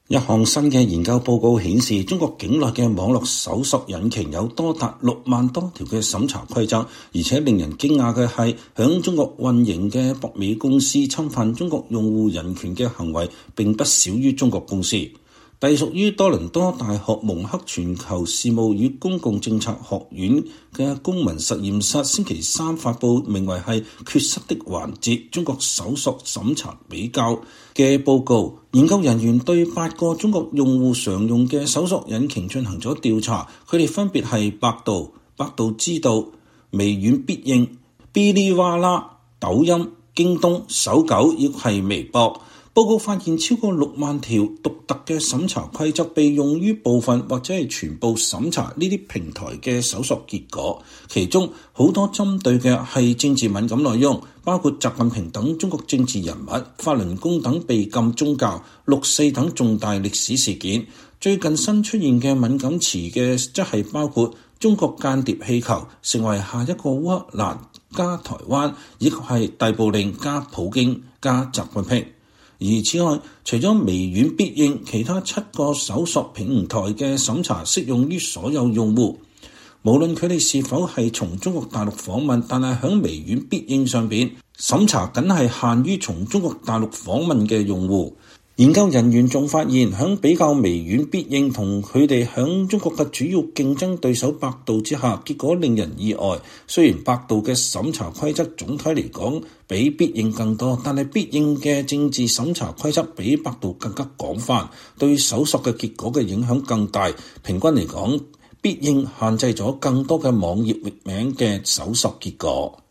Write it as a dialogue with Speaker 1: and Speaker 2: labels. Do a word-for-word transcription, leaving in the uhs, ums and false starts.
Speaker 1: 一項新嘅研究報告顯示，中國境內嘅網絡搜索引擎有多達六萬多條嘅審查規則，而且令人驚訝嘅係，響中國運營嘅北美公司侵犯中國用戶人權嘅行為並不少於中國公司。隸屬於多倫多大學蒙克全球事務與公共政策學院嘅公民實驗室星期三發布名為係缺失的環節中國搜索審查比較嘅報告。研究人員對八個中國用戶常用嘅搜索引擎進行咗調查，佢哋分別係百度、百度知道、微軟必應、嗶哩哇啦、抖音、京東、搜狗亦係微博。報告發現超過六萬條獨特嘅審查規則被用於部分或者係全部審查呢啲平台嘅搜索結果，其中好多針對嘅係政治敏感內容，包括習近平等中國政治人物、法輪功等被禁宗教、六四等重大歷史事件。最近新出現嘅敏感詞嘅則係包括中國間諜氣球成為下一個烏克蘭加台灣，亦係逮捕令加普京加習近平。而此外，除咗微軟必應，其他七個搜索平台嘅審查適用於所有用戶，無論佢哋是否係從中國大陸訪問，但係喺微軟必應上邊審查僅係限於從中國大陸訪問嘅用戶。研究人員仲發現，喺比較微軟必應同佢哋喺中國嘅主要競爭對手百度之下，結果令人意外。雖然百度嘅審查規則總體嚟講比必應更多，但係必應嘅政治審查規則比百度更加廣泛，對搜索嘅結果嘅影響更大。平均嚟講，必應限制咗更多嘅網頁域名嘅搜索結果。